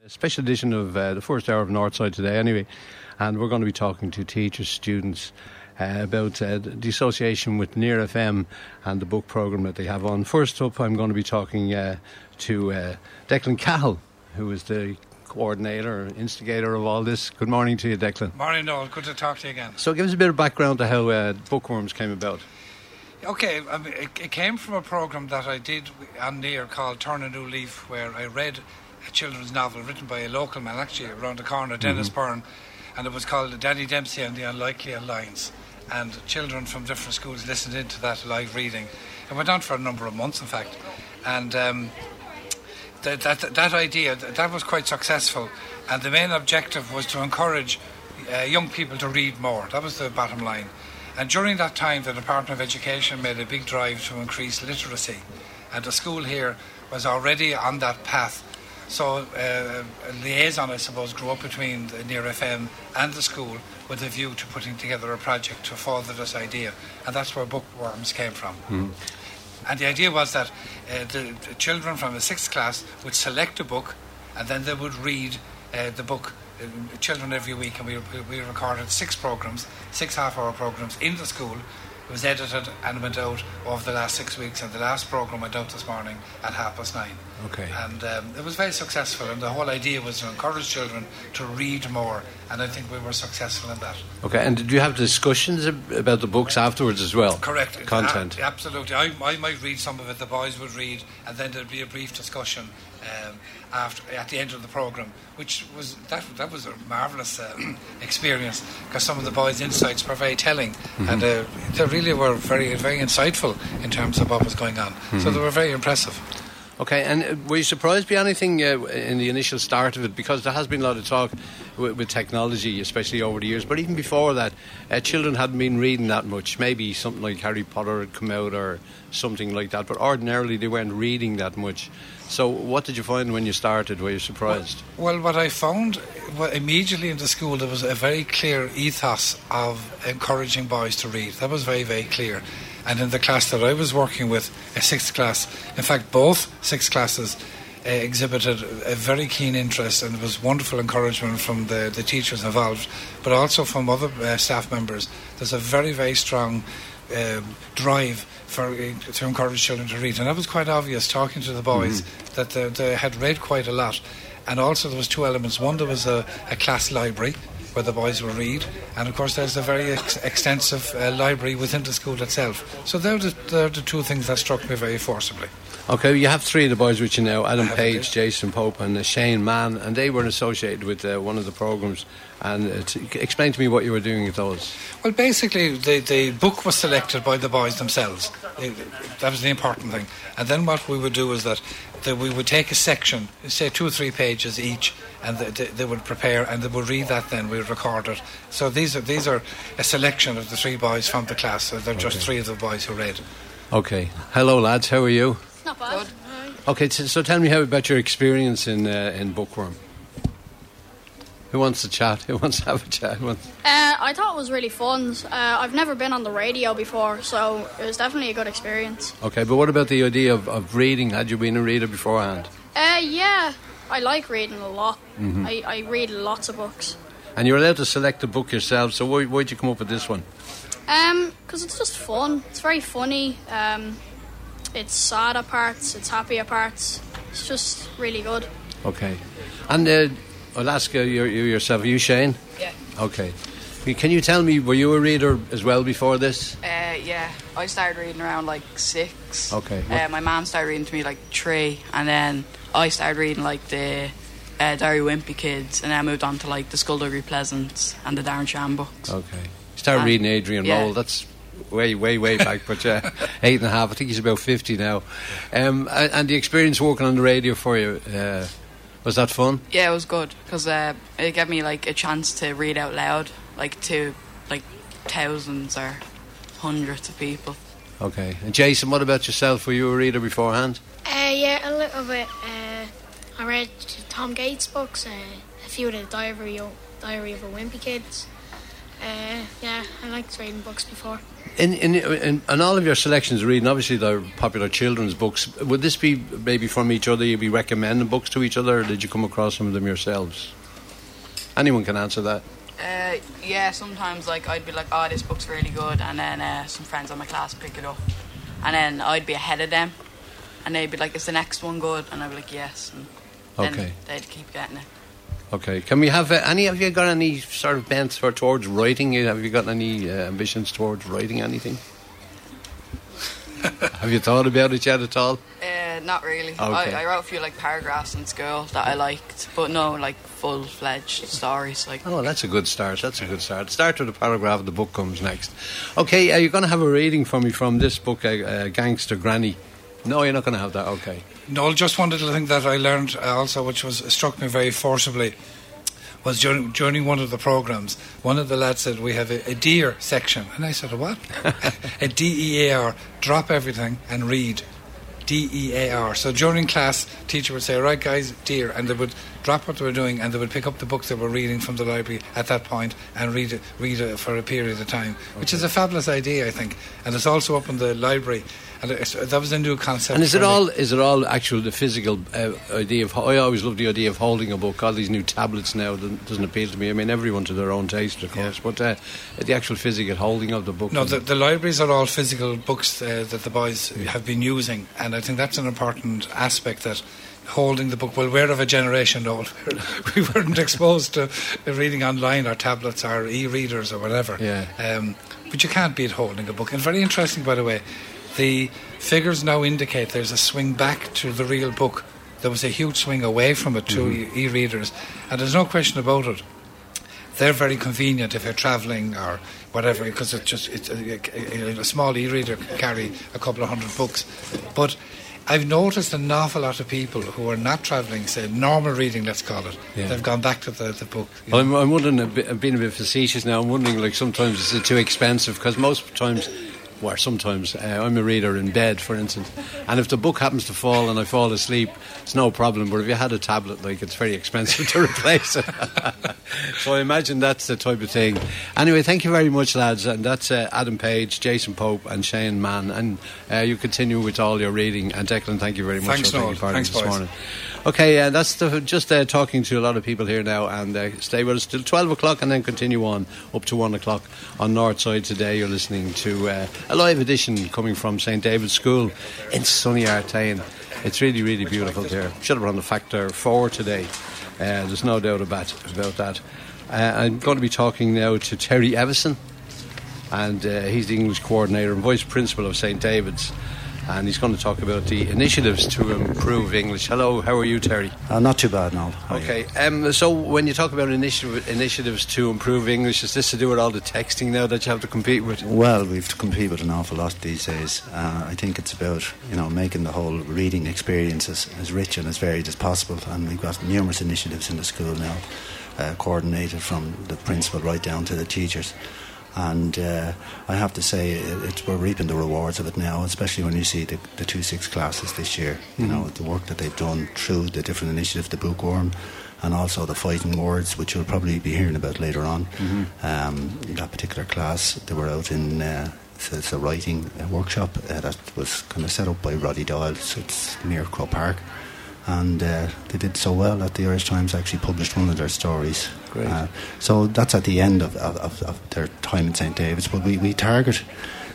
A special edition of the first hour of Northside today anyway, and we're going to be talking to teachers, students about the association with Near FM and the book programme that they have on. First up, I'm going to be talking to Declan Cahill, who is the coordinator, instigator of all this. Good morning to you, Declan. Morning, Noel. Good to talk to you again. So give us a bit of background to how Bookworms came about. Okay, it came from a programme that I did on Near called Turn a New Leaf, where I read a children's novel written by a local man, actually around the corner, Dennis Byrne, and it was called Danny Dempsey and the Unlikely Alliance. And children from different schools listened into that live reading. It went on for a number of months, in fact. And that idea, that was quite successful. And the main objective was to encourage young people to read more. That was the bottom line. And during that time, the Department of Education made a big drive to increase literacy. And the school here was already on that path. So a liaison, I suppose, grew up between the Near FM and the school with a view to putting together a project to further this idea. And that's where Bookworms came from. And the idea was that the children from the 6th class would select a book and then they would read the book, children every week. And we recorded 6 programmes, 6 half-hour programmes in the school. It was edited and went out over the last 6 weeks, and the last programme went out this morning at 9:30. Okay. And it was very successful, and the whole idea was to encourage children to read more, and I think we were successful in that. Okay, and did you have discussions about the books afterwards as well? Correct. Content? Absolutely. I might read some of it, the boys would read, and then there'd be a brief discussion at the end of the programme, which was that was a marvellous experience, because some of the boys' insights were very telling, and they really were very, very insightful in terms of what was going on. So they were very impressive. Okay, and were you surprised by anything in the initial start of it? Because there has been a lot of talk with technology, especially over the years, but even before that, children hadn't been reading that much. Maybe something like Harry Potter had come out or something like that, but ordinarily they weren't reading that much. So what did you find when you started? Were you surprised? Well, what I found immediately in the school, there was a very clear ethos of encouraging boys to read. That was very, very clear. And in the class that I was working with, a 6th class, in fact both 6 classes exhibited a very keen interest, and it was wonderful encouragement from the teachers involved, but also from other staff members. There's a very, very strong drive to encourage children to read, and that was quite obvious talking to the boys that they had read quite a lot. And also there was 2 elements. One, there was a class library where the boys will read, and of course there's a very extensive library within the school itself. So they're the 2 things that struck me very forcibly. Okay, you have 3 of the boys with you now, Adam Page, Jason Pope and Shane Mann, and they were associated with one of the programmes. And explain to me what you were doing with those. Well, basically the book was selected by the boys themselves. That was the important thing. And then what we would do is that we would take a section, say 2 or 3 pages each, and they would prepare and they would read that, then we would record it. So these are a selection of the 3 boys from the class. So they're just 3 of the boys who read. Okay. Hello lads, how are you? Not bad. Good. Okay, so tell me about your experience in Bookworm. Who wants to chat? Who wants to have a chat? I thought it was really fun. I've never been on the radio before, so it was definitely a good experience. Okay, but what about the idea of reading? Had you been a reader beforehand? Yeah, I like reading a lot. I read lots of books. And you're allowed to select a book yourself, so why'd you come up with this one? Because it's just fun. It's very funny. It's sad at parts, it's happy at parts. It's just really good. Okay. And I'll ask you yourself, are you Shane? Yeah. Okay. Can you tell me, were you a reader as well before this? Yeah. I started reading around like 6. Okay. My mum started reading to me like 3, and then I started reading like the Diary Wimpy Kids, and then I moved on to like the Skullduggery Pleasance and the Darren Shan books. Okay. You started reading Adrian Roll. That's way back, but 8.5. I think he's about 50 now. And the experience working on the radio for you, was that fun? Yeah, it was good, because it gave me like a chance to read out loud, like to like thousands or hundreds of people. Okay. And Jason, what about yourself? Were you a reader beforehand? Yeah, a little bit. I read Tom Gates books, a few of the Diary of a Wimpy Kids. Yeah, I liked reading books before. In all of your selections of reading, obviously they're popular children's books. Would this be maybe from each other? You'd be recommending books to each other, or did you come across some of them yourselves? Anyone can answer that. Yeah, sometimes like I'd be like, oh, this book's really good, and then some friends in my class pick it up, and then I'd be ahead of them, and they'd be like, is the next one good? And I'd be like, yes, and then they'd keep getting it. Okay, can we have have you got any sort of bent towards writing? Have you got any ambitions towards writing anything? Have you thought about it yet at all? Not really. Okay. I wrote a few like paragraphs in school that I liked, but no like full-fledged stories. Like. Oh, that's a good start. Start with a paragraph and the book comes next. Okay, you're going to have a reading for me from this book, Gangster Granny. No, you're not going to have that. Okay. No, just one little thing that I learned also, which struck me very forcibly, was during one of the programmes, one of the lads said, we have a deer section. And I said, a what? A DEAR, drop everything and read. DEAR. So during class, teacher would say, right guys, deer, and they would drop what they were doing and they would pick up the books they were reading from the library at that point and read it for a period of time, which is a fabulous idea, I think. And it's also up in the library. And that was a new concept. And is it all actual the physical idea of? I always love the idea of holding a book. All these new tablets now doesn't appeal to me. I mean, everyone to their own taste, of course. But the actual physical holding of the book. No, the libraries are all physical books that the boys have been using, and I think that's an important aspect, that holding the book. Well, we're of a generation old. We weren't exposed to reading online or tablets or e-readers or whatever. Yeah. But you can't beat holding a book. And very interesting, by the way. The figures now indicate there's a swing back to the real book. There was a huge swing away from it to e-readers, and there's no question about it. They're very convenient if you're travelling or whatever, because a small e-reader can carry a couple of hundred books. But I've noticed an awful lot of people who are not travelling, say normal reading, let's call it. Yeah. They've gone back to the book. I'm wondering, I'm being a bit facetious now. I'm wondering, like, sometimes is it too expensive? Because most times. Where sometimes I'm a reader in bed, for instance, and if the book happens to fall and I fall asleep, it's no problem. But if you had a tablet, like, it's very expensive to replace it. So I imagine that's the type of thing. Anyway, thank you very much, lads. And that's Adam Page, Jason Pope, and Shane Mann. And you continue with all your reading. And Declan, thank you very much. Thanks, Noel. Thanks, this morning. Okay, that's just talking to a lot of people here now, and stay with us till 12 o'clock and then continue on up to 1 o'clock on Northside Today. You're listening to a live edition coming from St David's School in sunny Artane. It's really, really beautiful there. Should have run the factor 4 today. There's no doubt about that. I'm going to be talking now to Terry Evison, and he's the English coordinator and vice principal of St David's. And he's going to talk about the initiatives to improve English. Hello, how are you, Terry? Not too bad, no. Okay, so when you talk about initiatives to improve English, is this to do with all the texting now that you have to compete with? Well, we have to compete with an awful lot these days. I think it's about, making the whole reading experience as rich and as varied as possible. And we've got numerous initiatives in the school now, coordinated from the principal right down to the teachers. And I have to say, we're reaping the rewards of it now, especially when you see the 2-6 classes this year. The work that they've done through the different initiatives, the bookworm, and also the fighting words, which you'll probably be hearing about later on. That particular class, they were out in it's a writing workshop that was kind of set up by Roddy Doyle. So it's near Crow Park. And they did so well that the Irish Times actually published one of their stories. Great. So that's at the end of their time in St David's. But we target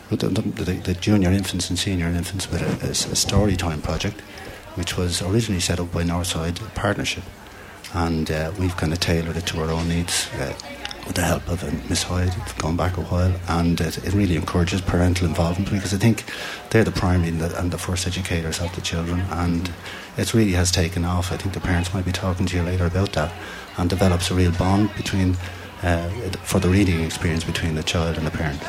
the junior infants and senior infants with a story time project, which was originally set up by Northside Partnership. And we've kind of tailored it to our own needs with the help of Miss Hyde, gone back a while. And it really encourages parental involvement, because I think they're the primary and the first educators of the children. And it really has taken off. I think the parents might be talking to you later about that, and develops a real bond between for the reading experience between the child and the parent.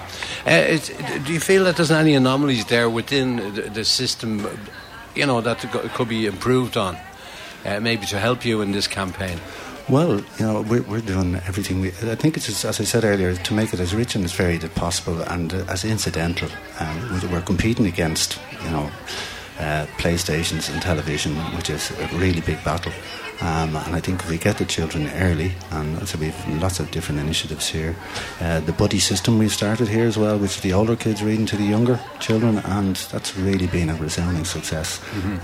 Do you feel that there's any anomalies there within the system, that could be improved on, maybe to help you in this campaign? Well, we're doing everything. I think it's, as I said earlier, to make it as rich and as varied as possible and as incidental. We're competing against, PlayStations and television, which is a really big battle. And I think if we get the children early, and so we have lots of different initiatives here. The buddy system we've started here as well, which is the older kids reading to the younger children, and that's really been a resounding success.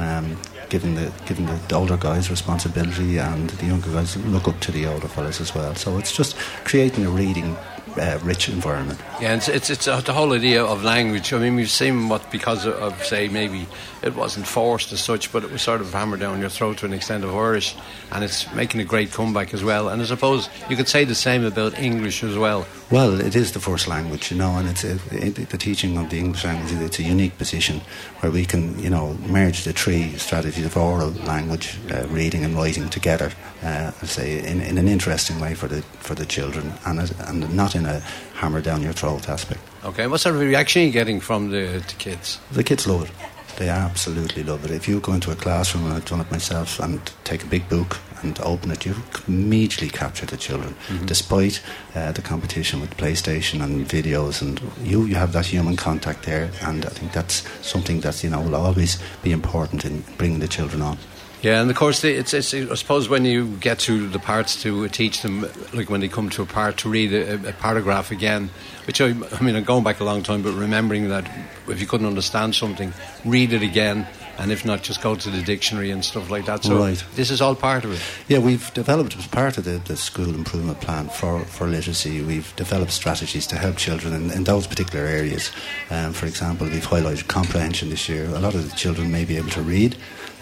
Giving the older guys responsibility, and the younger guys look up to the older fellas as well. So it's just creating a reading rich environment. Yeah, and it's the whole idea of language. I mean, we've seen what, because of, say, maybe it wasn't forced as such, but it was sort of hammered down your throat to an extent of Irish, and it's making a great comeback as well. And I suppose you could say the same about English as well. Well, it is the first language, and it's the teaching of the English language. It's a unique position where we can, merge the three strategies of oral language, reading and writing together. I say in an interesting way for the children, and not in a hammer down your throat aspect. Okay, what sort of reaction are you getting from the kids? The kids love it. They absolutely love it. If you go into a classroom, and I've done it myself, and take a big book and open it, you immediately capture the children. Despite the competition with PlayStation and videos, and you have that human contact there, and I think that's something that will always be important in bringing the children on. Yeah, and of course, it's I suppose when you get to the parts to teach them, like when they come to a part to read a paragraph again, which I mean, I'm going back a long time, but remembering that if you couldn't understand something, read it again, and if not, just go to the dictionary and stuff like that. So right. This is all part of it. Yeah, we've developed, as part of the school improvement plan for literacy, we've developed strategies to help children in those particular areas. For example, we've highlighted comprehension this year. A lot of the children may be able to read,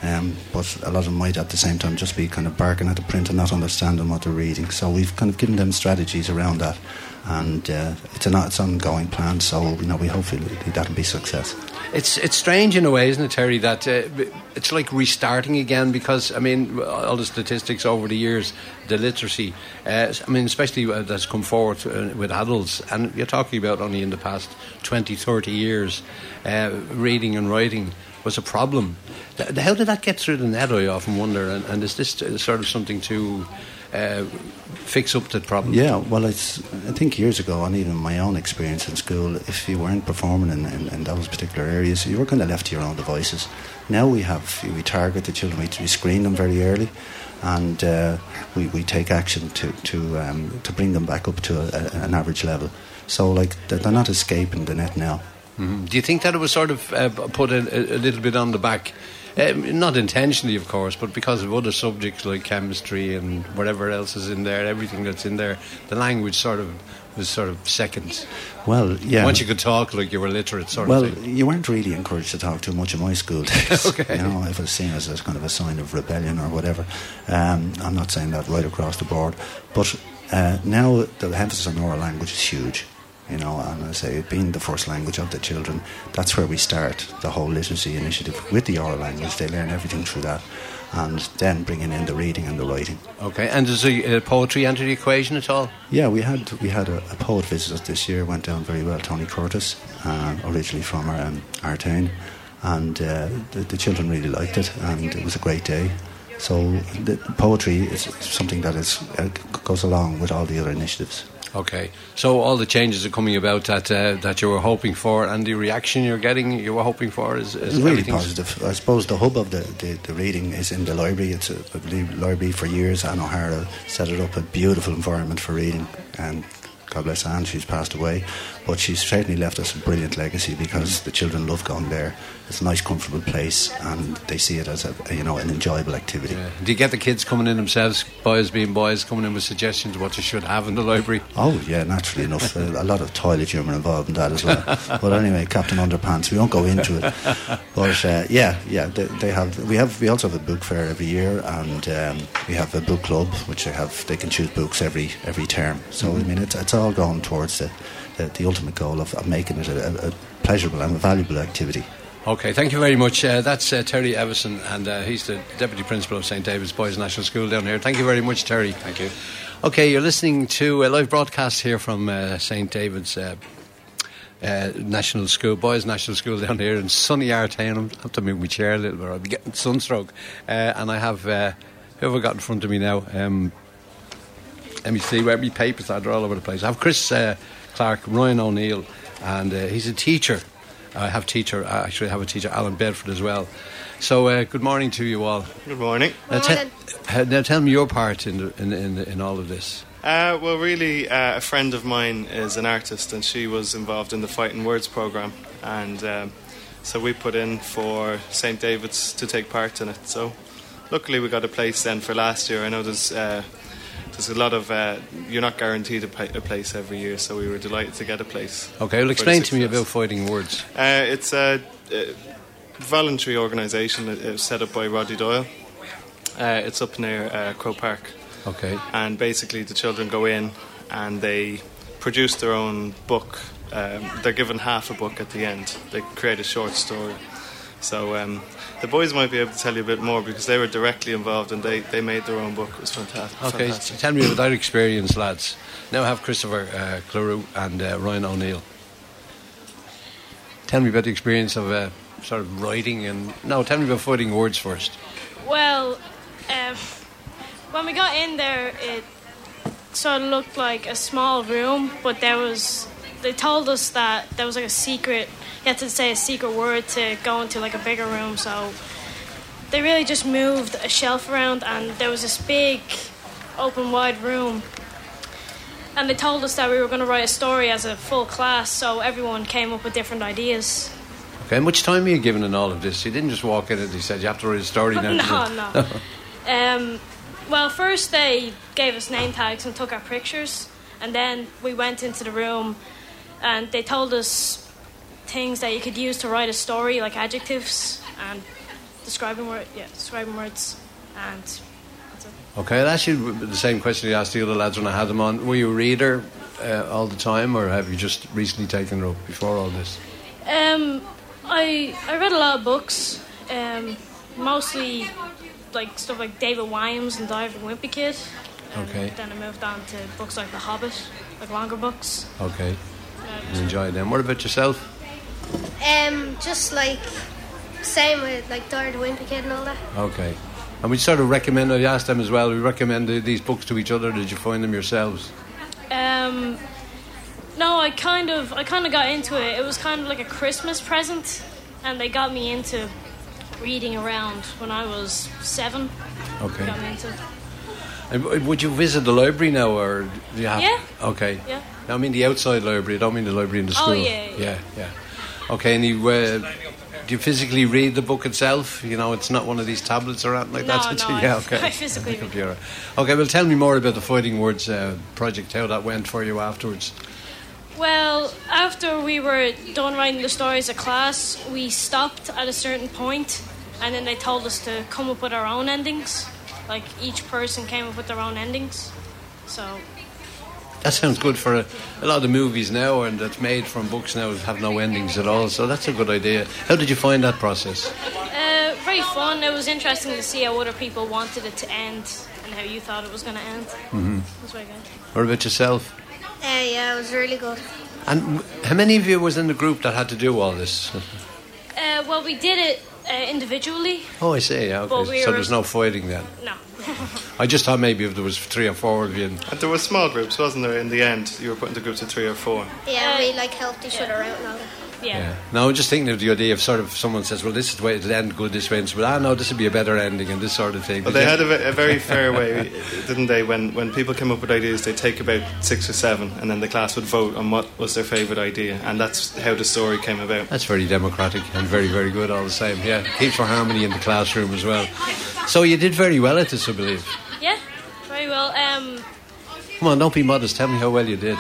but a lot of them might at the same time just be kind of barking at the print and not understanding what they're reading. So we've kind of given them strategies around that, and it's an ongoing plan, so we hopefully that'll be a success. It's strange in a way, isn't it, Terry, that it's like restarting again, because I mean, all the statistics over the years, the literacy, I mean, especially that's come forward with adults, and you're talking about only in the past 20, 30 years, reading and writing was a problem. How did that get through the net, I often wonder, and is this sort of something to fix up that problem? Yeah, well, I think years ago, and even my own experience in school, if you weren't performing in those particular areas, you were kind of left to your own devices. Now we target the children, we screen them very early, and we take action to bring them back up to an average level. So like they're not escaping the net now. Mm-hmm. Do you think that it was sort of put a little bit on the back? Not intentionally, of course, but because of other subjects like chemistry and whatever else is in there, everything that's in there, the language was sort of second. Well, yeah. Once you could talk like you were literate, of thing. Well, you weren't really encouraged to talk too much in my school days. Okay. If it was seen as kind of a sign of rebellion or whatever. I'm not saying that right across the board, but now the emphasis on oral language is huge. And I say, being the first language of the children, that's where we start the whole literacy initiative with the oral language. They learn everything through that, and then bringing in the reading and the writing. Okay, and does poetry enter the equation at all? Yeah, we had a poet visit us this year. Went down very well. Tony Curtis, originally from Artane, and the children really liked it, and it was a great day. So the poetry is something that goes along with all the other initiatives. Okay, so all the changes are coming about that you were hoping for, and the reaction you're getting, you were hoping for, is really positive. I suppose the hub of the reading is in the library. It's a library for years. Anne O'Hara set it up, a beautiful environment for reading, and God bless Anne, she's passed away, but she's certainly left us a brilliant legacy, because the children love going there. It's a nice, comfortable place, and they see it as an enjoyable activity. Yeah. Do you get the kids coming in themselves, boys being boys, coming in with suggestions of what you should have in the library? Oh yeah, naturally enough. A lot of toilet humour involved in that as well. But anyway, Captain Underpants, we won't go into it. But they have. We also have a book fair every year, and we have a book club, which they can choose books every term. So I mean, it's all going towards the ultimate goal of making it a pleasurable and a valuable activity. Okay, thank you very much. That's Terry Evison, and he's the Deputy Principal of St David's Boys National School down here. Thank you very much, Terry. Thank you. Okay, you're listening to a live broadcast here from St David's National School, Boys National School down here in sunny Artane. I have to move my chair a little bit, I'll be getting sunstroke. And I have, who have I got in front of me now? Let me see where my papers are. They're all over the place. I have Chris Clark, Ryan O'Neill, and he's a teacher I have a teacher, Alan Bedford, as well. So, good morning to you all. Good morning. Now, tell me your part in all of this. Well, really, a friend of mine is an artist, and she was involved in the Fighting Words programme, and so we put in for St David's to take part in it. So, luckily, we got a place then for last year. I know there's a lot of you're not guaranteed a place every year, so we were delighted to get a place. Okay, well, explain to me about Fighting Words. It's a voluntary organisation set up by Roddy Doyle. It's up near Crow Park. Okay. And basically the children go in and they produce their own book. They're given half a book at the end. They create a short story. So the boys might be able to tell you a bit more because they were directly involved and they made their own book. It was fantastic. Okay, so tell me about that experience, lads. Now I have Christopher Cleroux and Ryan O'Neill. Tell me about the experience of sort of writing tell me about Fighting Words first. Well, when we got in there, it sort of looked like a small room, but they told us that there was like a secret, you had to say a secret word to go into like a bigger room, so they really just moved a shelf around and there was this big open wide room, and they told us that we were going to write a story as a full class, so everyone came up with different ideas. Okay, and much time were you given in all of this? You didn't just walk in and you said you have to write a story now. No. Well, first they gave us name tags and took our pictures, and then we went into the room and they told us things that you could use to write a story, like adjectives and describing words, and that's it. Okay, I'll ask you the same question I asked the other lads when I had them on. Were you a reader all the time, or have you just recently taken it up before all this? I read a lot of books, mostly like stuff like David Williams and Diary of a Wimpy Kid. Okay. Then I moved on to books like The Hobbit, like longer books. Okay. You enjoy them. What about yourself? Just like same with like Diary of a Wimpy Kid and all that. Okay. And we sort of recommend, I asked them as well, we recommend these books to each other. Did you find them yourselves? No, I kind of got into it. It was kind of like a Christmas present, and they got me into reading around when I was 7. Okay. Got me into. And would you visit the library now, or do you have? Yeah. Okay. Yeah. I mean the outside library. I don't mean the library in the school. Oh yeah. Okay, and do you physically read the book itself? You know, it's not one of these tablets or anything like that. No, Okay. I physically read. Computer. Okay, well, tell me more about the Fighting Words project. How that went for you afterwards? Well, after we were done writing the stories of class, we stopped at a certain point, and then they told us to come up with our own endings. Like, each person came up with their own endings. So that sounds good for a lot of the movies now, and that's made from books now have no endings at all. So that's a good idea. How did you find that process? Very fun. It was interesting to see how other people wanted it to end and how you thought it was going to end. Mm-hmm. It was very good. What about yourself? Yeah, it was really good. And how many of you was in the group that had to do all this? Well, we did it individually. Oh, I see. Yeah, okay. So there's no fighting then? No. I just thought maybe if there was 3 or 4 of you. And there were small groups, wasn't there? In the end, you were put into groups of 3 or 4. Yeah, we like helped each other out and all that. Yeah. No, I'm just thinking of the idea of sort of someone says, well, this is the way it'll end good this way, and so, no, this would be a better ending and this sort of thing. Well, they had a very fair way, didn't they? When people came up with ideas, they'd take about 6 or 7, and then the class would vote on what was their favourite idea, and that's how the story came about. That's very democratic and very, very good all the same. Yeah, keeps for harmony in the classroom as well. So you did very well at this, I believe. Yeah, very well. Come on, don't be modest. Tell me how well you did.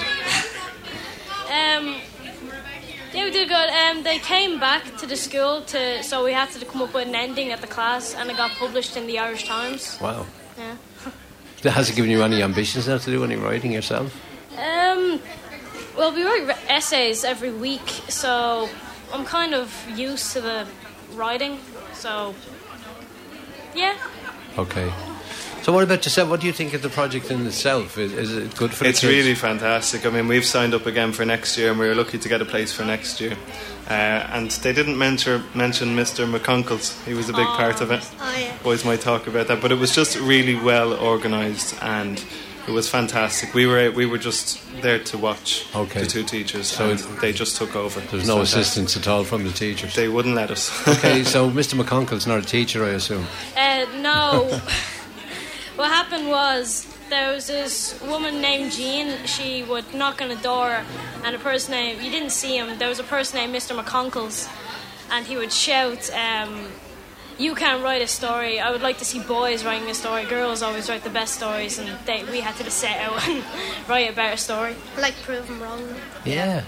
Yeah, we did good. They came back to the school, so we had to come up with an ending at the class, and it got published in the Irish Times. Wow. Yeah. Has it given you any ambitions now to do any writing yourself? Well, we write essays every week, so I'm kind of used to the writing, so yeah. Okay. So what about yourself? What do you think of the project in itself? Is it good for the kids? It's really fantastic. I mean, we've signed up again for next year, and we were lucky to get a place for next year. And they didn't mention Mr. McConkles. He was a big part of it. Oh, yeah. Boys might talk about that. But it was just really well organised, and It was fantastic. We were just there to watch the two teachers, so they just took over. There's no assistance at all from the teachers? They wouldn't let us. Okay, so Mr. McConkle's not a teacher, I assume? No. What happened was there was this woman named Jean. She would knock on a door, and a person named, you didn't see him, there was a person named Mr. McConkle's, and he would shout, you can't write a story. I would like to see boys writing a story. Girls always write the best stories, and we had to set out and write a better story. Like prove them wrong. Yeah.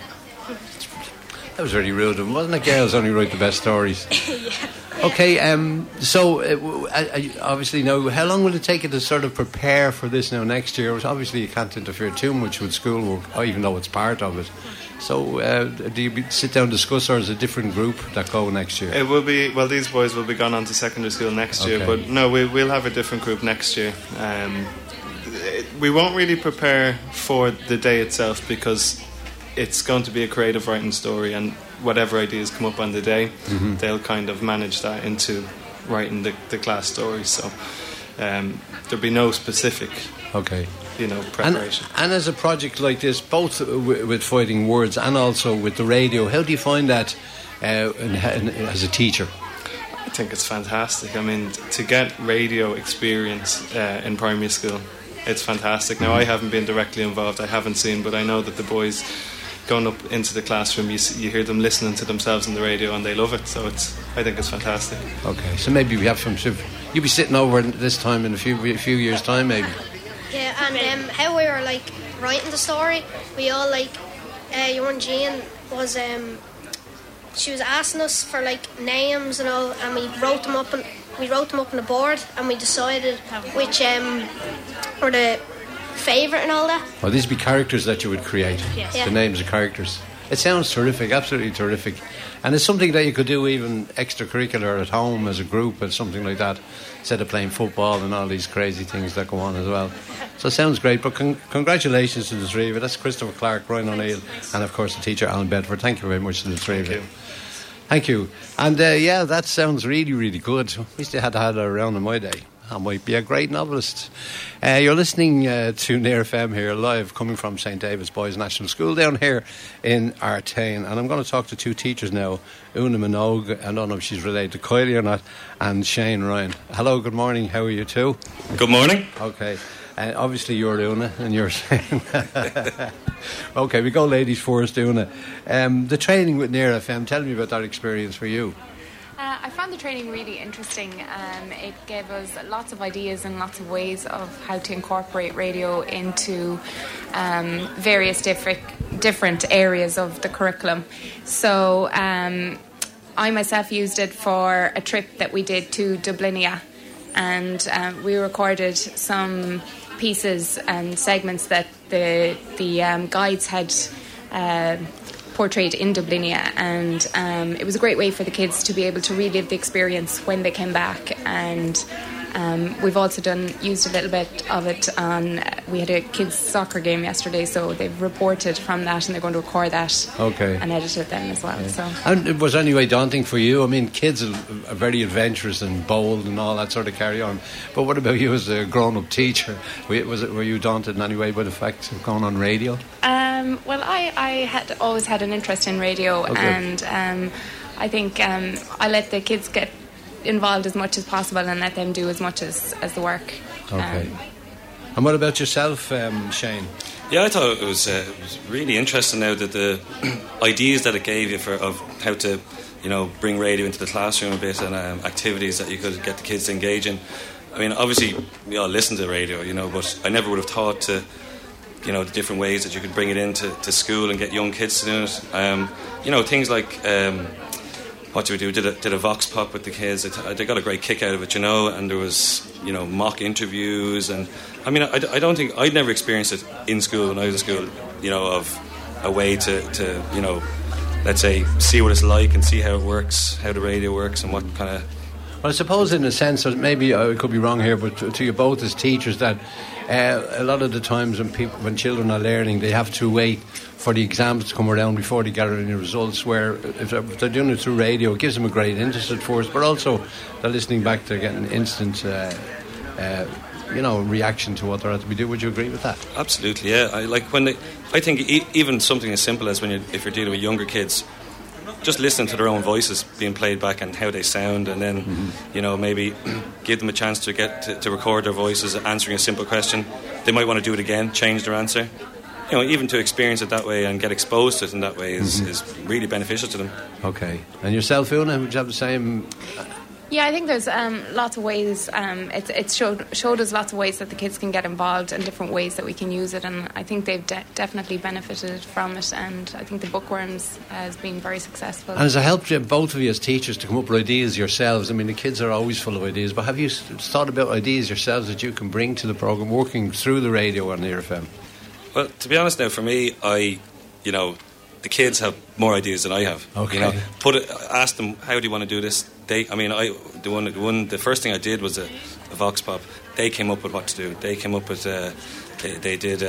That was really rude of them, wasn't it? Girls only write the best stories. Yeah. Okay, so obviously now, how long will it take you to sort of prepare for this now next year? Obviously you can't interfere too much with schoolwork, even though it's part of it. So do you sit down and discuss, or is it a different group that go next year? It will be, well, these boys will be gone on to secondary school next year, but no, we'll have a different group next year. We won't really prepare for the day itself, because it's going to be a creative writing story, and whatever ideas come up on the day, they'll kind of manage that into writing the class story. So there'll be no specific preparation. And as a project like this, both with Fighting Words and also with the radio, how do you find that as a teacher? I think it's fantastic. I mean, to get radio experience in primary school, it's fantastic. Now, I haven't been directly involved, I haven't seen, but I know that the boys going up into the classroom, you hear them listening to themselves on the radio, and they love it. So I think it's fantastic. Okay, so maybe we have some. You'll be sitting over this time in a few years' time, maybe. Yeah, and how we were like writing the story, we all young Jean was she was asking us for like names and all, and we wrote them up on the board, and we decided which were the favourite and all that. Well, these would be characters that you would create. Yes. The names of characters. It sounds terrific, absolutely terrific. And it's something that you could do even extracurricular at home as a group or something like that, instead of playing football and all these crazy things that go on as well. So it sounds great, but congratulations to the three of you. That's Christopher Clark, Ryan O'Neill, and of course the teacher Alan Bedford. Thank you very much to the three of you. Thank you. And yeah, that sounds really, really good. We still had that around in my day. I might be a great novelist. You're listening to Near FM here live, coming from St. David's Boys National School down here in Artane. And I'm going to talk to two teachers now, Una Minogue, I don't know if she's related to Kylie or not, and Shane Ryan. Hello, good morning. How are you two? Good morning. Okay. Obviously you're Una and you're Shane. Okay, we go ladies first, Una. The training with Near FM, tell me about that experience for you. I found the training really interesting. It gave us lots of ideas and lots of ways of how to incorporate radio into various different areas of the curriculum. So I myself used it for a trip that we did to Dublinia, and we recorded some pieces and segments that the guides had portrayed in Dublinia, and it was a great way for the kids to be able to relive the experience when they came back. And we've also used a little bit of it on, we had a kids soccer game yesterday, so they've reported from that and they're going to record that and edit it then as well. Yeah. So. And it was anyway daunting for you? I mean, kids are very adventurous and bold and all that sort of carry on, but what about you as a grown-up teacher? Were you daunted in any way by the fact of going on radio? Well, I had always had an interest in radio, and I think I let the kids get involved as much as possible and let them do as much as the work. Okay. And what about yourself, Shane? Yeah, I thought it was really interesting now that the ideas that it gave you of how to, bring radio into the classroom a bit, and activities that you could get the kids to engage in. I mean, obviously we all listen to radio, but I never would have thought to, the different ways that you could bring it into school and get young kids to do it. Things like what do we do? Did a vox pop with the kids. They got a great kick out of it, and there was mock interviews, and I mean I don't think I'd never experienced it in school when I was in school. Of a way to let's say see what it's like and see how it works, how the radio works, and what kind of. Well, I suppose in a sense, maybe I could be wrong here, but to you both as teachers, that a lot of the times when children are learning, they have to wait for the exams to come around before they gather any results, where if they're doing it through radio, it gives them a great interest at first, but also they're listening back, they're getting instant reaction to what they're at to be doing. Would you agree with that? Absolutely, yeah. I think even something as simple as if you're dealing with younger kids, just listen to their own voices being played back and how they sound, and then maybe give them a chance to get to record their voices answering a simple question. They might want to do it again, change their answer. Even to experience it that way and get exposed to it in that way is really beneficial to them. Okay. And yourself, Una, would you have the same? Yeah, I think there's lots of ways. It's showed us lots of ways that the kids can get involved and different ways that we can use it, and I think they've definitely benefited from it. And I think the Bookworms has been very successful. And has it helped both of you as teachers to come up with ideas yourselves? I mean, the kids are always full of ideas, but have you thought about ideas yourselves that you can bring to the programme, working through the radio on Near FM? Well, to be honest now, for me, the kids have more ideas than I have. Okay. Ask them, how do you want to do this? The first thing I did was a Vox Pop. They came up with what to do. They came up with, they did,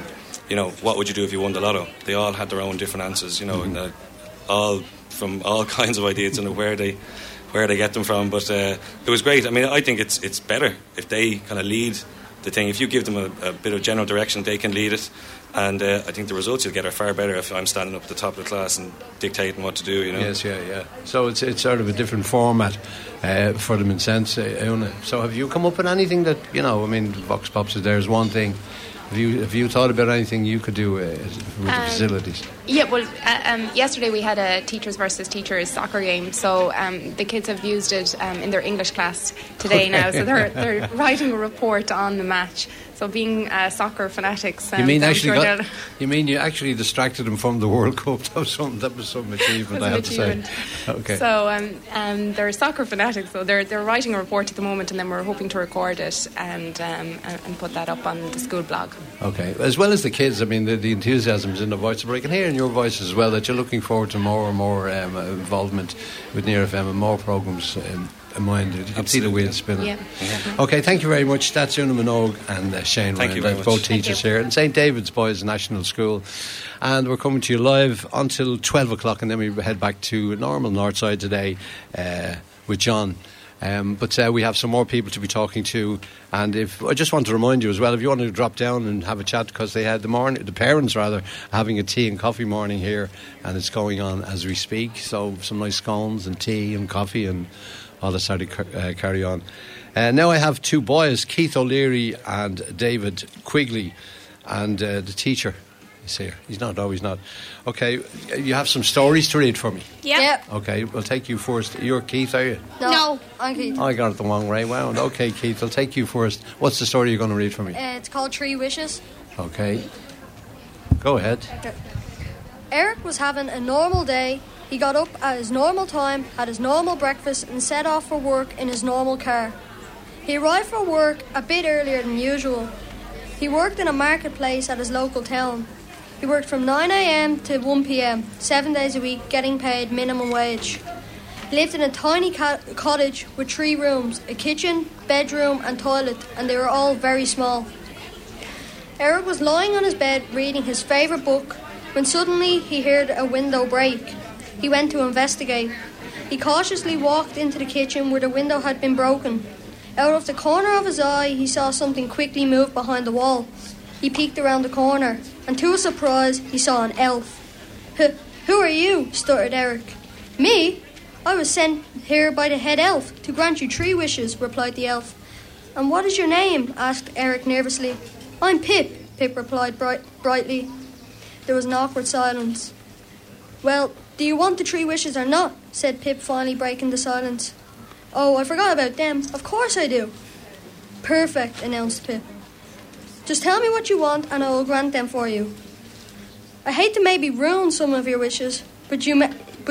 what would you do if you won the lotto? They all had their own different answers, and all from all kinds of ideas and where they get them from. But it was great. I mean, I think it's better if they kind of lead the thing. If you give them a bit of general direction, they can lead it, and I think the results you'll get are far better if I'm standing up at the top of the class and dictating what to do. Yes, yeah. So it's sort of a different format for them in sense. Una. So have you come up with anything that Vox Pops is there is one thing. Have you thought about anything you could do with the facilities? Yeah, well, yesterday we had a teachers versus teachers soccer game, so the kids have used it in their English class today now, so they're writing a report on the match. So being soccer fanatics, you mean you actually distracted them from the World Cup? That was some achievement, I have to say. Okay. So they're soccer fanatics, so they're writing a report at the moment, and then we're hoping to record it and put that up on the school blog. Okay. As well as the kids, I mean, the enthusiasm is in the voice, but I can hear in your voice as well that you're looking forward to more and more involvement with Near FM and more programmes in mind. You can see the wheels spinning. Yeah. Okay, thank you very much. That's Una Minogue and Shane Ryan. Thank you very much. Both teachers here in St. David's Boys National School. And we're coming to you live until 12 o'clock, and then we head back to normal Northside today with John. But we have some more people to be talking to, and I just want to remind you as well, if you want to drop down and have a chat, because they had the parents having a tea and coffee morning here, and it's going on as we speak. So some nice scones and tea and coffee and all that sort of carry on. Now I have two boys, Keith O'Leary and David Quigley, and the teacher. He's here. He's not. No, he's not. Okay, you have some stories to read for me. Yep. Okay, we'll take you first. You're Keith, are you? No, I'm Keith. I got it the wrong way round. Okay, Keith, I'll take you first. What's the story you're going to read for me? It's called 3 Wishes. Okay. Go ahead. Okay. Eric was having a normal day. He got up at his normal time, had his normal breakfast, and set off for work in his normal car. He arrived for work a bit earlier than usual. He worked in a marketplace at his local town. He worked from 9 a.m. to 1 p.m, 7 days a week, getting paid minimum wage. He lived in a tiny cottage with 3 rooms, a kitchen, bedroom and toilet, and they were all very small. Eric was lying on his bed reading his favourite book when suddenly he heard a window break. He went to investigate. He cautiously walked into the kitchen where the window had been broken. Out of the corner of his eye, he saw something quickly move behind the wall. He peeked around the corner, and to his surprise, he saw an elf. Who are you? Stuttered Eric. Me? I was sent here by the head elf to grant you 3 wishes, replied the elf. And what is your name? Asked Eric nervously. I'm Pip, Pip replied brightly. There was an awkward silence. Well, do you want the 3 wishes or not? Said Pip, finally breaking the silence. Oh, I forgot about them. Of course I do. Perfect, announced Pip. Just tell me what you want and I will grant them for you. I hate to maybe ruin some of your wishes, but I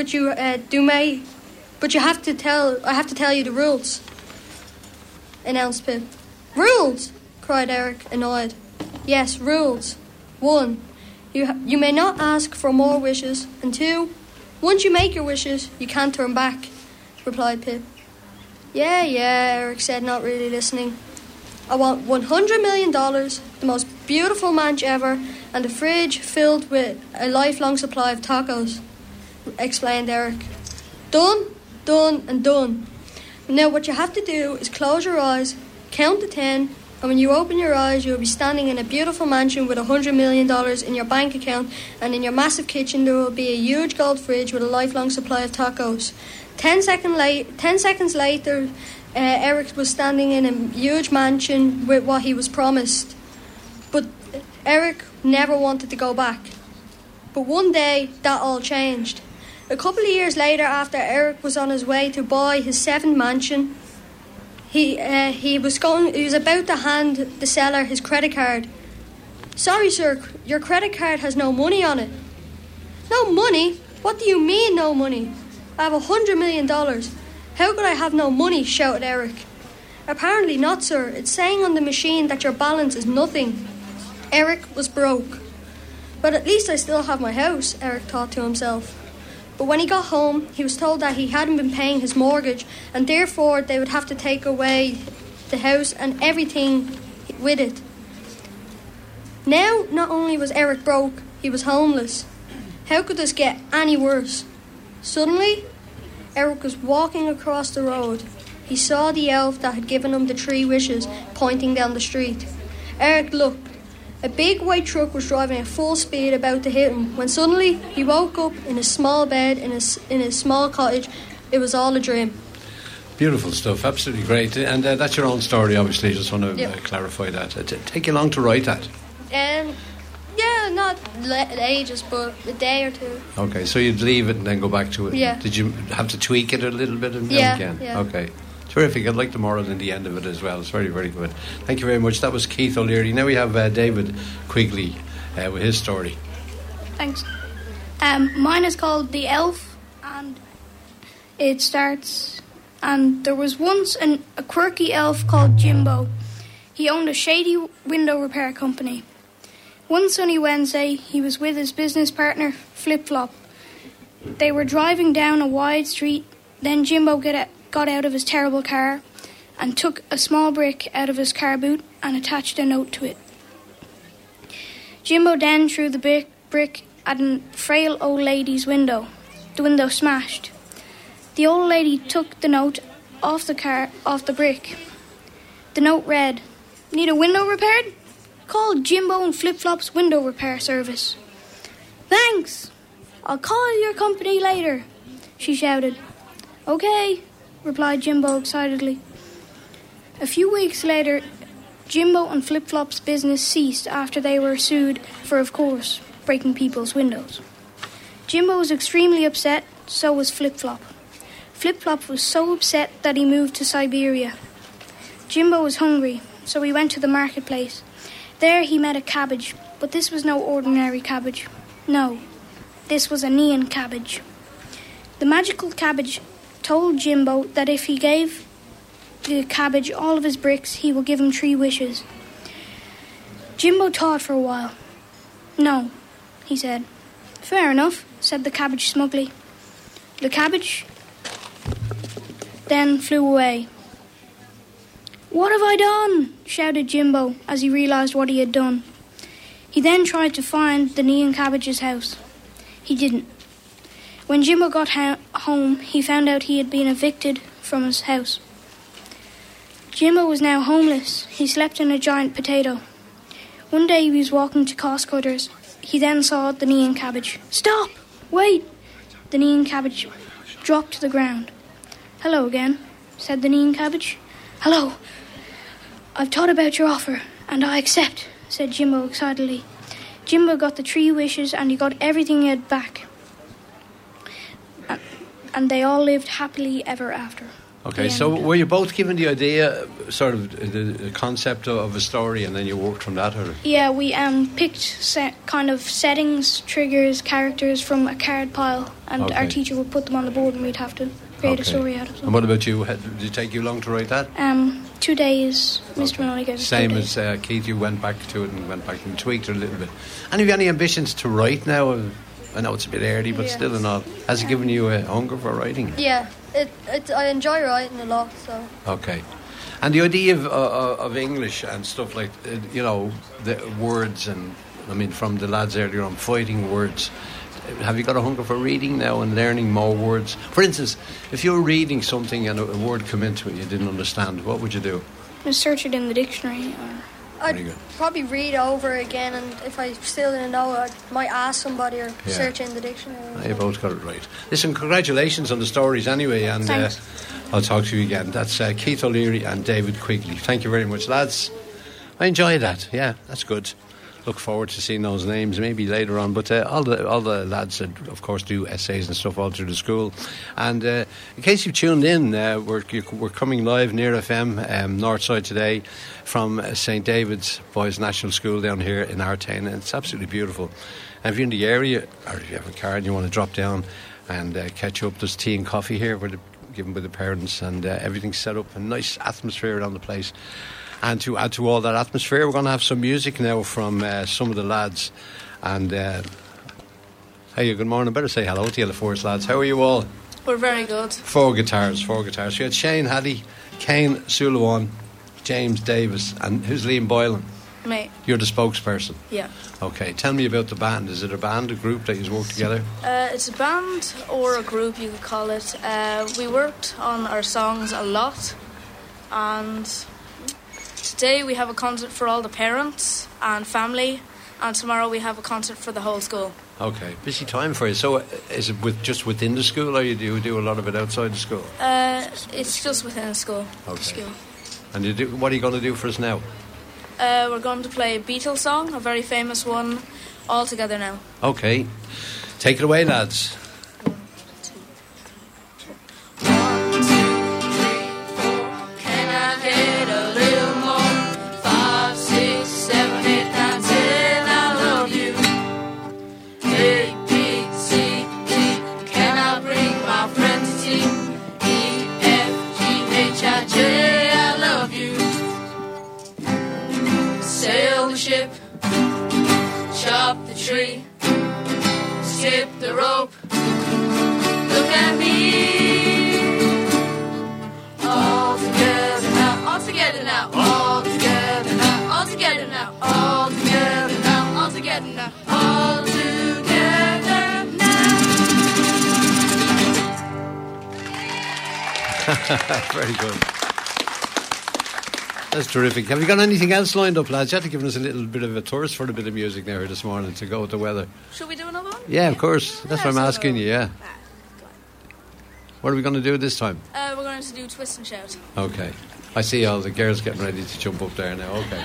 have to tell you the rules, announced Pip. Rules? Cried Eric, annoyed. Yes, rules. 1. You may not ask for more wishes, and 2. Once you make your wishes, you can't turn back, replied Pip. Yeah, Eric said, not really listening. I want $100 million, the most beautiful manch ever, and a fridge filled with a lifelong supply of tacos, explained Eric. Done, and done. Now what you have to do is close your eyes, count to 10, And when you open your eyes, you'll be standing in a beautiful mansion with $100 million in your bank account, and in your massive kitchen there will be a huge gold fridge with a lifelong supply of tacos. 10 seconds later, Eric was standing in a huge mansion with what he was promised. But Eric never wanted to go back. But one day, that all changed. A couple of years later, after Eric was on his way to buy his 7th mansion, he was about to hand the seller his credit card. "Sorry, sir, your credit card has no money on it." "No money? What do you mean, no money? I have $100 million. How could I have no money?" shouted Eric. "Apparently not, sir. It's saying on the machine that your balance is nothing." Eric was broke. "But at least I still have my house," Eric thought to himself. But when he got home, he was told that he hadn't been paying his mortgage, and therefore they would have to take away the house and everything with it. Now, not only was Eric broke, he was homeless. How could this get any worse? Suddenly, Eric was walking across the road. He saw the elf that had given him the 3 wishes pointing down the street. Eric looked. A big white truck was driving at full speed about to hit him, when suddenly he woke up in a small bed in a small cottage. It was all a dream. Beautiful stuff, absolutely great. And that's your own story, obviously. Just want to clarify that. Take you long to write that? Yeah, not ages, but a day or two. Okay, so you'd leave it and then go back to it? Yeah. Did you have to tweak it a little bit again? Yeah. Okay. Terrific. I like the moral in the end of it as well. It's very, very good. Thank you very much. That was Keith O'Leary. Now we have David Quigley with his story. Thanks. Mine is called The Elf, and it starts... And there was once a quirky elf called Jimbo. He owned a shady window repair company. One sunny Wednesday, he was with his business partner, Flip Flop. They were driving down a wide street. Then Jimbo got out of his terrible car and took a small brick out of his car boot and attached a note to it. Jimbo then threw the brick at a frail old lady's window. The window smashed. The old lady took the note off the brick. The note read, "Need a window repaired? Call Jimbo and Flip Flop's window repair service." "Thanks. I'll call your company later," she shouted. "Okay," replied Jimbo excitedly. A few weeks later, Jimbo and Flip Flop's business ceased after they were sued for, of course, breaking people's windows. Jimbo was extremely upset, so was Flip Flop. Flip Flop was so upset that he moved to Siberia. Jimbo was hungry, so he went to the marketplace. There he met a cabbage, but this was no ordinary cabbage. No, this was a neon cabbage. The magical cabbage told Jimbo that if he gave the cabbage all of his bricks, he will give him 3 wishes. Jimbo thought for a while. "No," he said. "Fair enough," said the cabbage smugly. The cabbage then flew away. "What have I done?" shouted Jimbo as he realised what he had done. He then tried to find the neon cabbage's house. He didn't. When Jimbo got home, he found out he had been evicted from his house. Jimbo was now homeless. He slept in a giant potato. One day he was walking to Cost Cutters. He then saw the neon cabbage. "Stop! Wait!" The neon cabbage dropped to the ground. "Hello again," said the neon cabbage. "Hello. I've thought about your offer, and I accept," said Jimbo excitedly. Jimbo got the 3 wishes, and he got everything he had back. And they all lived happily ever after. Okay, so were you both given the idea, sort of the concept of a story, and then you worked from that? Or? Yeah, we picked kind of settings, triggers, characters from a card pile, and our teacher would put them on the board, and we'd have to create a story out of them. And what about you? Did it take you long to write that? 2 days. Mr. Manoli gave us 2 days. Same as Keith, you went back to it and went back and tweaked it a little bit. And have you any ambitions to write now? I know it's a bit early, but still and all. Has it given you a hunger for writing? Yeah, I enjoy writing a lot, so... Okay. And the idea of English and stuff like, the words and, I mean, from the lads earlier on, fighting words. Have you got a hunger for reading now and learning more words? For instance, if you were reading something and a word come into it you didn't understand, what would you do? search it in the dictionary. I'd probably read over again, and if I still didn't know, I might ask somebody or search in the dictionary. You both got it right. Listen, congratulations on the stories anyway, and I'll talk to you again. That's Keith O'Leary and David Quigley. Thank you very much, lads. I enjoy that. Yeah, that's good. Look forward to seeing those names maybe later on. But all the lads, of course, do essays and stuff all through the school. And in case you've tuned in, we're coming live near FM Northside today from St David's Boys National School down here in Artane. And it's absolutely beautiful. And if you're in the area, or if you have a car and you want to drop down and catch up, there's tea and coffee here given by the parents, and everything's set up. A nice atmosphere around the place. And to add to all that atmosphere, we're going to have some music now from some of the lads. And hey, good morning. Better say hello to you, the Force lads. How are you all? We're very good. Four guitars. We had Shane Haddy, Kane Sulawan, James Davis, and who's Liam Boylan? Me. You're the spokesperson? Yeah. Okay, tell me about the band. Is it a band, a group that you work together? It's a band or a group, you could call it. We worked on our songs a lot, and today we have a concert for all the parents and family, and tomorrow we have a concert for the whole school. Okay, busy time for you. So is it just within the school, or do you do a lot of it outside the school? It's just within the school. Okay. School. And what are you going to do for us now? We're going to play a Beatles song, a very famous one, all together now. Okay, take it away, lads. 1, 2, 3, 4. Can I get a little more? 5, 6, 7, 8, 9, 10. I love you. A, B, C, D. Can I bring my friends to tea? E, F, G, H, I, J. I love you. Sail the ship, chop the tree, skip the rope. Look at me. All together now, all together now, all together now, all together now, all together now, all together now, all together now. Very good. That's terrific. Have you got anything else lined up, lads? You have to give us a little bit of a tourist for a bit of music now this morning to go with the weather. Should we do another one? Yeah, of course. That's what I'm asking you, yeah. What are we going to do this time? We're going to do Twist and Shout. Okay. I see all the girls getting ready to jump up there now. Okay.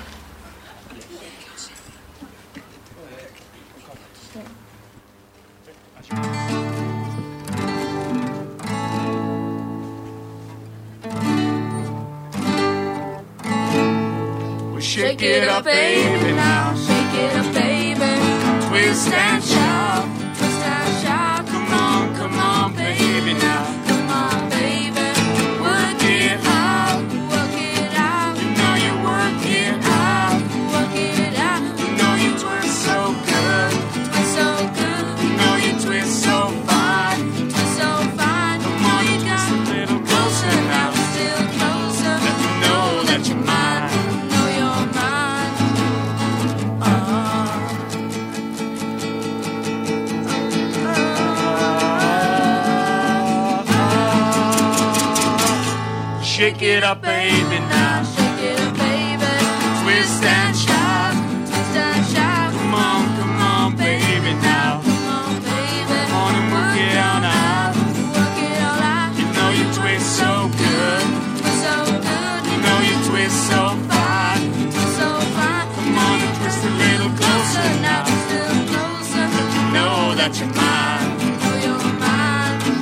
Shake it up, baby, now. Shake it up, baby. Twist and shout. Twist and shout. Come on, baby, now. Come on, baby. Work it out. Work it out. You know you work it out. Work it out. You know you twist so good. Twist so good. You know you twist so fine. Twist so fine. Come on, you got a little closer now. Still closer. Let me know that you're mine. Shake it up, baby, now. Shake it up, baby. Twist and shout. Twist and shout. Come on, baby, now. Come on, baby. Come on and work it all out. Work it all out. You know you twist so good. Twist so good. You know you twist so fine. Twist so fine. Come on and twist a little closer now. Still closer. Let you know that you're mine. Know you're mine.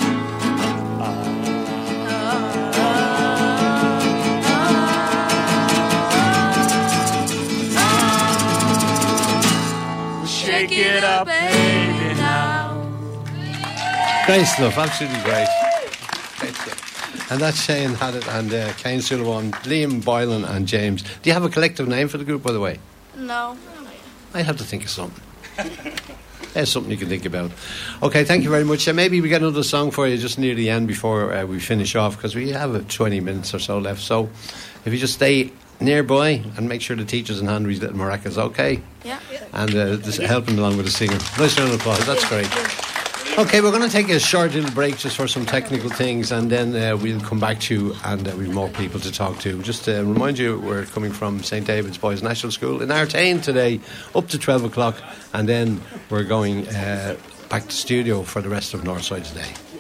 Shake it up, baby, now. Great stuff, absolutely great. Great stuff. And that's Shane Haddett and Kane Sulawan, Liam Boylan and James. Do you have a collective name for the group, by the way? No. I'd have to think of something. There's something you can think about. Okay, thank you very much. Maybe we get another song for you just near the end before we finish off, because we have 20 minutes or so left. So if you just stay nearby and make sure the teacher's in hand with these little maracas, okay? Yeah. And just helping along with the singing. Nice round of applause, that's great. Okay, we're going to take a short little break just for some technical things, and then we'll come back to you, and we've more people to talk to. Just to remind you, we're coming from St. David's Boys National School in Artane today, up to 12 o'clock, and then we're going back to studio for the rest of Northside today.